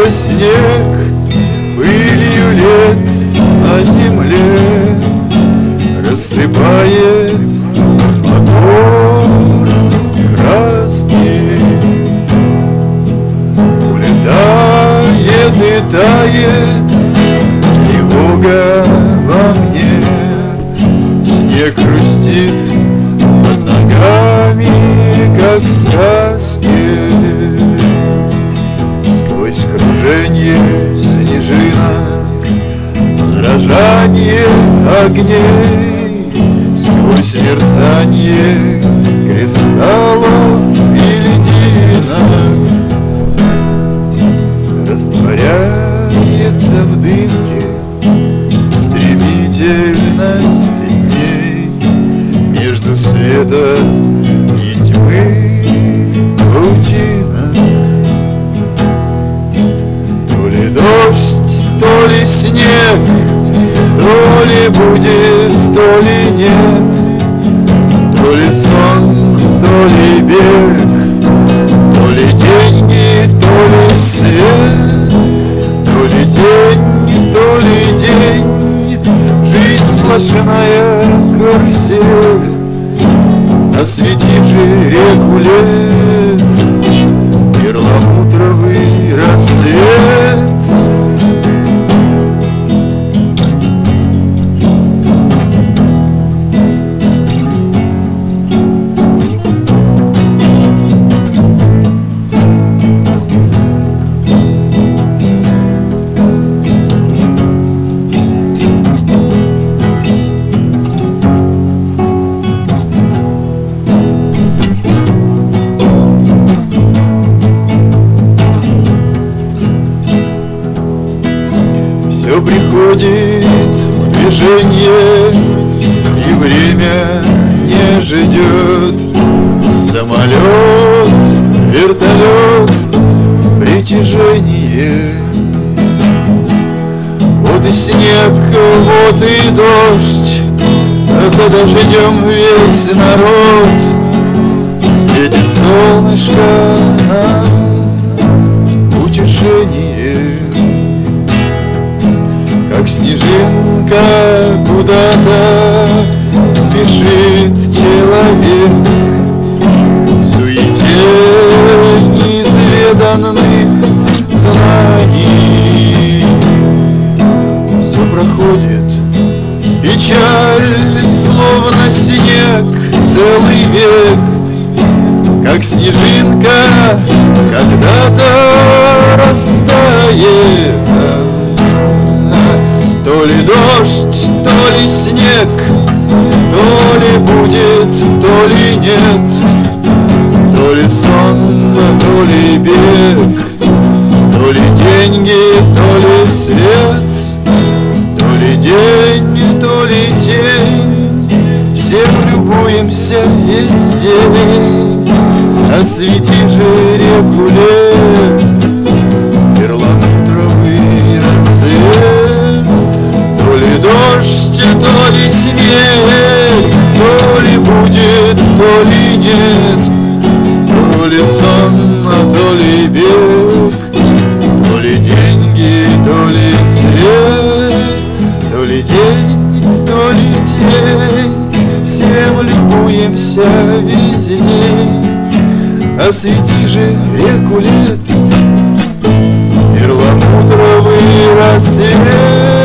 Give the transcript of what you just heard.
что снег пылью лет на земле рассыпает по городу краски. Улетает и тает тревога во мне, снег хрустит под ногами, как в сказке. Сквозь круженье снежинок, дрожание огней, сквозь мерцанье кристаллов и льдинок растворяется в дымке стремительность дней между света и тьмы паутинок. То ли дождь, то ли снег, то ли будет, то ли нет, то ли сон, то ли бег, то ли деньги, то ли свет, то ли день, то ли день. Жизнь сплошная карусель, осветивший реку лет, перламутровый рассвет. Все приходит в движение, и время не ждет. Самолет, вертолет, притяжение. Вот и снег, вот и дождь, а за дождем весь народ. Светит солнышко нам утешение. Как снежинка куда-то спешит человек в суете неизведанных знаний. Все проходит, печаль, словно снег, целый век. Как снежинка когда-то растает. То ли дождь, то ли снег, то ли будет, то ли нет, то ли сон, то ли бег, то ли деньги, то ли свет, то ли день, то ли день. Всем любуемся весь день, освети же реку лет, перламутровый рассвет. То ли дождь, то ли снег, то ли будет, то ли нет, то ли сон, то ли бег, то ли деньги, то ли свет, то ли день, то ли день. Всем любуемся весь день, освети же реку лет, перламутровый рассвет.